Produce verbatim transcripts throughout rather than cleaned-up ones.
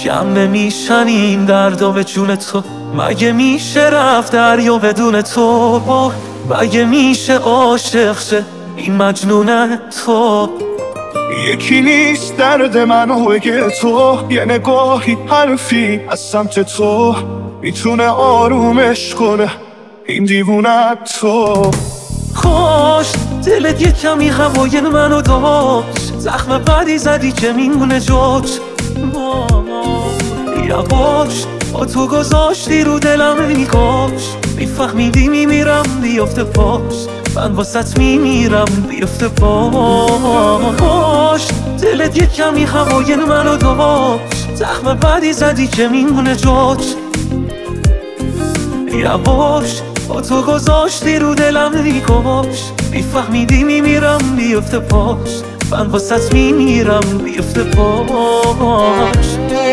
جمع میشن این دردا به جون تو. مگه میشه رفت دریا بدون تو؟ مگه میشه عاشق شه این مجنون تو؟ یکی نیست درد منو بگه تو، یه نگاهی حرفی از سمت تو میتونه آرومش کنه این دیوونت تو. کاش دلت یه کمی هوای منو داشت، زخم بدی زدی که میمونه جاش. یواش با تو گذاشتی رو دلم میکاش، میفهمیدی میمیرم بیفته پاش، من واسط میمیرم بیفته پاش. کاش دلت یه کمی هوای منو داشت، زخم بدی زدی که میمونه جاش. یواش با تو گذاشتی رو دلم میکاش، میفهمیدی میمیرم بیفته پاش، من واسط میمیرم بیفته پاش.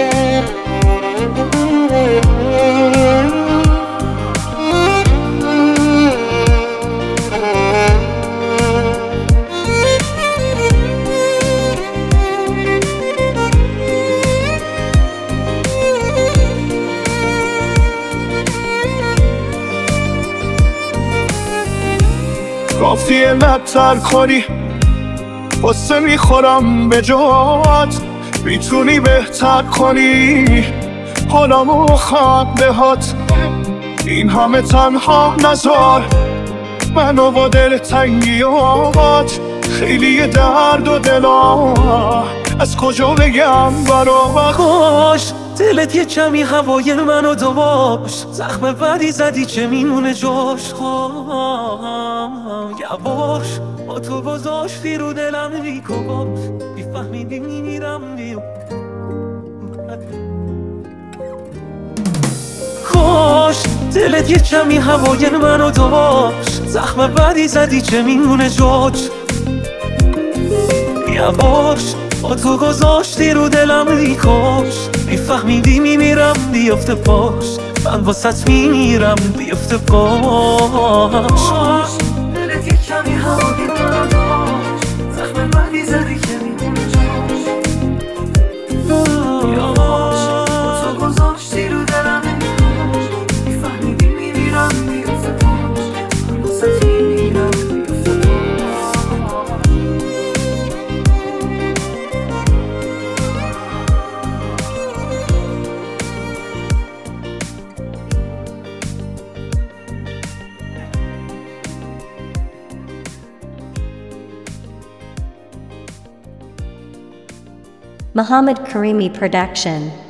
کافیه نتر کنی قصه میخورم به جات، میتونی بهتر کنی حالمو خواهد بهات. این همه تنها نزار منو با دل تنگیات، خیلی درد و دلا از کجا بگم برا. کاش دلت یه کمی هوای منو داشت، زخم بدی زدی که میمونه جاش. یواش با تو گذاشتی رو دلم میکاش، میفهمیدی میمیرم بیفته. کاش دلت یه کمی هوای منو داشت، زخم بدی زدی که میمونه جاش. یواش با تو گذاشتی رو دلم میکاش، میفهمیدی میمیرم بیفته پاش، من واسط میمیرم بیفته پاش. دلت یه کمی هوای منو داشت، زخم بدی زدی که میمونه جاش. یواش با تو گذاشتی رو دلم میکاش، میفهمیدی میمیرم بیفته پاش، من واسط میمیرم بیفته پاش. Muhammad Karimi Production.